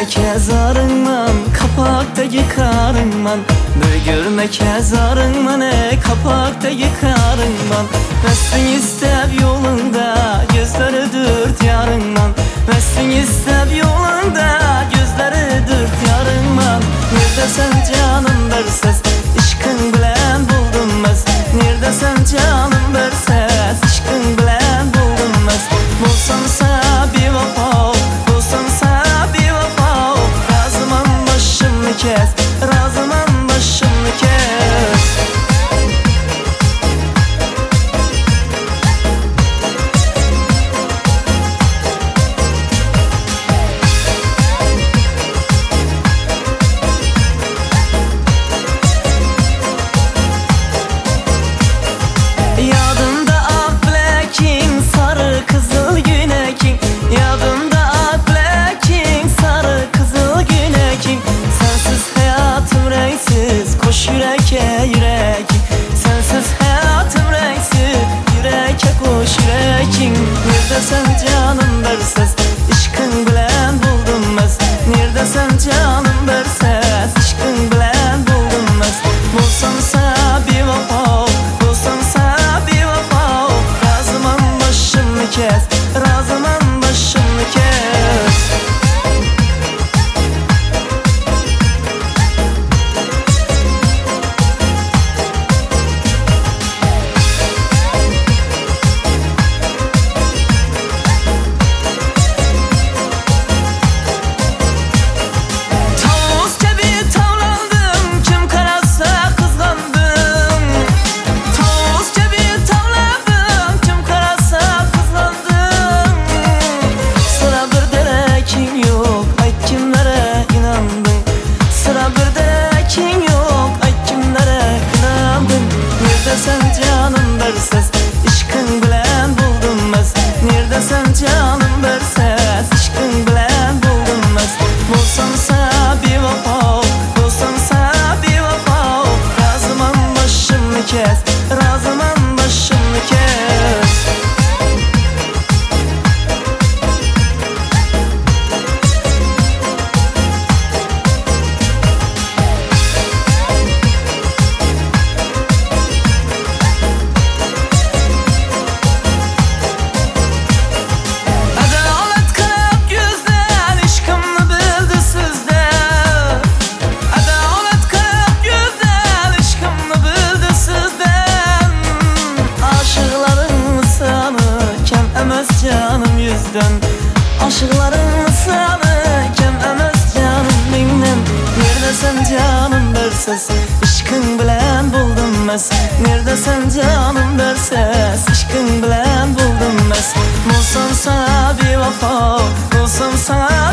görməkə zarınman, kapaqdaki karınman. Bir görməkə zarınman, kapaqdaki karınman. Məstun istəb yolunda, gözləri dört yarınman. Məstun istəb yolunda, gözləri dört yarınman. Neredəsən canım bir ses, işqin bilən buldum məz. Neredəsən canım bir ses, işqin bilən buldum məz. Bulsansa bir vəfa, bulsansa bir vəfa. Razımam başımı kes, razımam başımı kes. Yadımda ak biləkin, sarı kızıl günəkin. Yadımda ak biləkin, sarı kızıl günəkin. Sensiz hayatım renksiz, koş yürəkə yürəkin. Sensiz hayatım renksiz, yürəkə koş yürəkin. Neredəsən canım bir ses, işqin bilən buldum məz. Neredəsən canım bir ses, işqin bilən buldum məz. Bulsansa bir vəfa, bulsansa bir vəfa. Razımam başımı kes, razımam başımı kes. Tavus gibi tavlandım, kim kararsa kızlandım. Tavus gibi tavlandım, kim kararsa kızlandım. Sıra bir derekin yok, ay kimlere inandın. Sıra bir derekin yok, ay kimlere inandın. Neredəsən canım bir ses, işqin bilən buldum məz. Neredəsən canım bir ses, işqin bilən buldum məz. Bulsansa bir vəfa, bulsansa bir vəfa. Razımam başımı kes, razımam başımı kes. Adalet kalp gözden, işkımlı bildi sizde. Adalet kalp gözden, işkımlı bildi sizden. Aşıkların sanı kem emez canım yüzden. Aşıkların sanı kem emez canım binden. Neredəsən canım bir ses, işqin bilən buldum məz. Neredəsən canım bir ses, işqin bilən buldum məz. Bulsansa bir vəfa, bulsansa